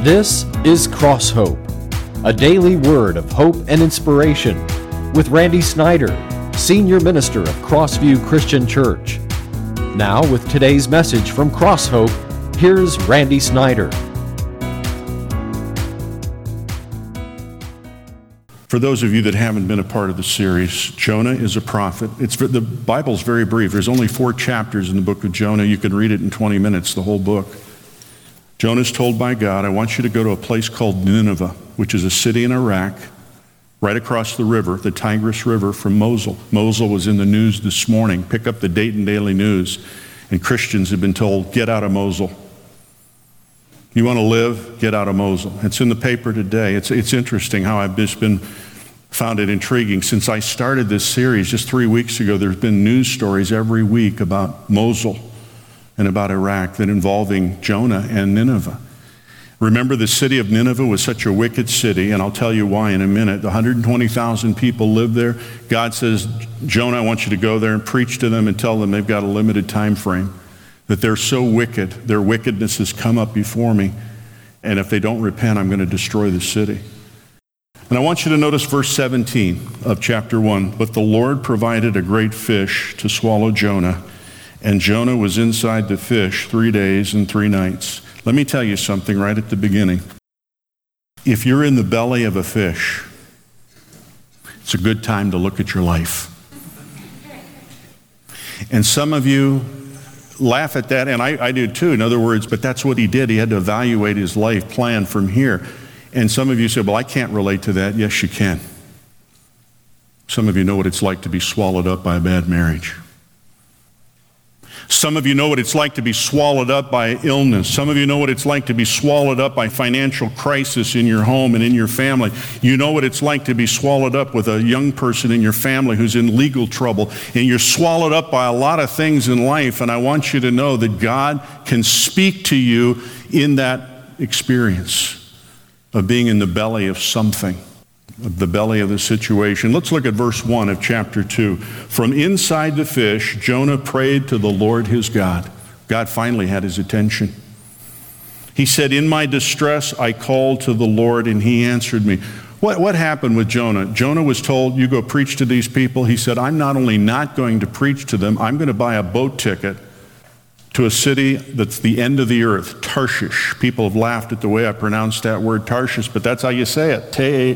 This is Cross Hope, a daily word of hope and inspiration with Randy Snyder, Senior Minister of Crossview Christian Church. Now with today's message from Cross Hope, here's Randy Snyder. For those of you that haven't been a part of the series, Jonah is a prophet. The Bible's very brief. There's only 4 chapters in the book of Jonah. You can read it in 20 minutes, the whole book. Jonah's told by God, I want you to go to a place called Nineveh, which is a city in Iraq, right across the river, the Tigris River from Mosul. Mosul was in the news this morning. Pick up the Dayton Daily News, and Christians have been told, get out of Mosul. You want to live? Get out of Mosul. It's in the paper today. It's interesting how I've just found it intriguing. Since I started this series just 3 weeks ago, there's been news stories every week about Mosul and about Iraq that involving Jonah and Nineveh. Remember, the city of Nineveh was such a wicked city, and I'll tell you why in a minute. 120,000 people live there. God says, Jonah, I want you to go there and preach to them and tell them they've got a limited time frame, that they're so wicked, their wickedness has come up before me, and if they don't repent, I'm going to destroy the city. And I want you to notice verse 17 of chapter 1. But the Lord provided a great fish to swallow Jonah, and Jonah was inside the fish 3 days and 3 nights. Let me tell you something right at the beginning. If you're in the belly of a fish, it's a good time to look at your life. And some of you laugh at that, and I do too, in other words, but that's what he did. He had to evaluate his life plan from here. And some of you say, well, I can't relate to that. Yes, you can. Some of you know what it's like to be swallowed up by a bad marriage. Some of you know what it's like to be swallowed up by illness. Some of you know what it's like to be swallowed up by financial crisis in your home and in your family. You know what it's like to be swallowed up with a young person in your family who's in legal trouble. And you're swallowed up by a lot of things in life. And I want you to know that God can speak to you in that experience of being in the belly of something, of the belly of the situation. Let's look at verse 1 of chapter 2. From inside the fish, Jonah prayed to the Lord his God. God finally had his attention. He said, in my distress, I called to the Lord, and he answered me. What happened with Jonah? Jonah was told, you go preach to these people. He said, I'm not only not going to preach to them, I'm going to buy a boat ticket to a city that's the end of the earth, Tarshish. People have laughed at the way I pronounced that word Tarshish, but that's how you say it,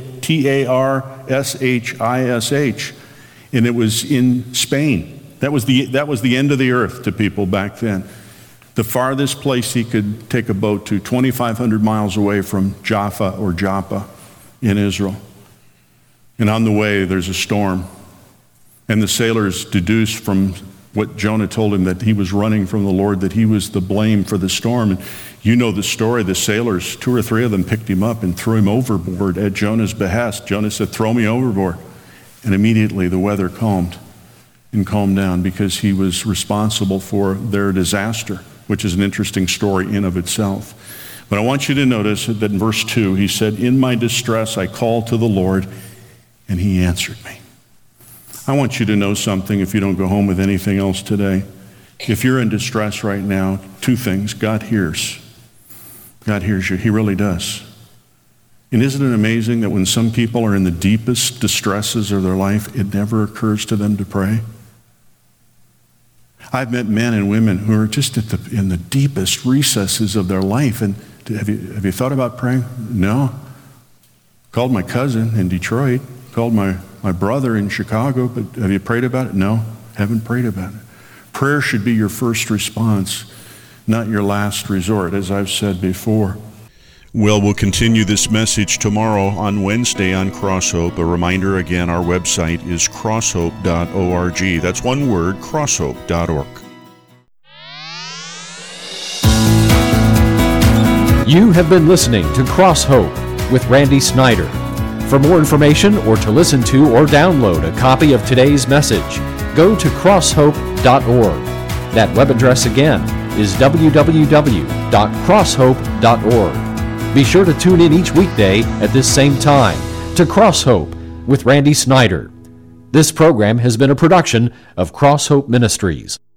Tarshsh. And it was in Spain. That was the end of the earth to people back then. The farthest place he could take a boat to, 2,500 miles away from Jaffa or Joppa in Israel. And on the way, there's a storm. And the sailors deduced from what Jonah told him, that he was running from the Lord, that he was the blame for the storm. And you know the story. The sailors, 2 or 3 of them, picked him up and threw him overboard at Jonah's behest. Jonah said, throw me overboard. And immediately the weather calmed down because he was responsible for their disaster, which is an interesting story in of itself. But I want you to notice that in verse 2, he said, in my distress I called to the Lord, and he answered me. I want you to know something if you don't go home with anything else today. If you're in distress right now, 2 things. God hears. God hears you. He really does. And isn't it amazing that when some people are in the deepest distresses of their life, it never occurs to them to pray? I've met men and women who are just in the deepest recesses of their life. And have you thought about praying? No. Called my cousin in Detroit. Called my brother in Chicago, but have you prayed about it? No, haven't prayed about it. Prayer should be your first response, not your last resort, as I've said before. Well, we'll continue this message tomorrow on Wednesday on Cross Hope. A reminder again, our website is crosshope.org. That's one word, crosshope.org. You have been listening to Cross Hope with Randy Snyder. For more information or to listen to or download a copy of today's message, go to crosshope.org. That web address again is www.crosshope.org. Be sure to tune in each weekday at this same time to Cross Hope with Randy Snyder. This program has been a production of Cross Hope Ministries.